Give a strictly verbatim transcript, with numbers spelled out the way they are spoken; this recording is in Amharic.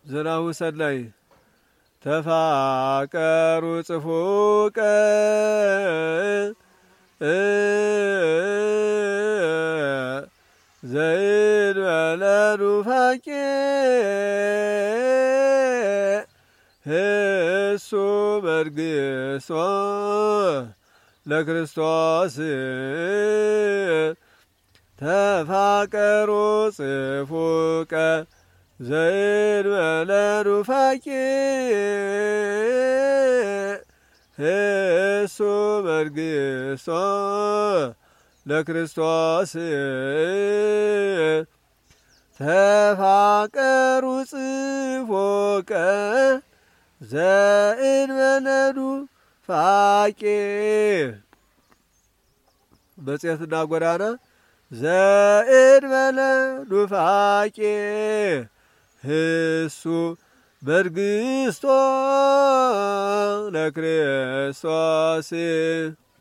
ዝናሁ ሰናይ ተፋቀሩ ጽፉቀ ዘእንበለ ኑፋቄ እሱ መንግሥቶ ለክርስቶስ ተፋቀሩ ጽፉቀ ዘእንበለ ኑፋቄ እሱ መንግሥቶ ለክርስቶስ ተፋቀሩ ጽፉቀ ዘእንበለ ኑፋቄ መጽሔትና ጎዳና ዘእንበለ ኑፋቄ እሱ መንግሥቶ ለክርስቶስ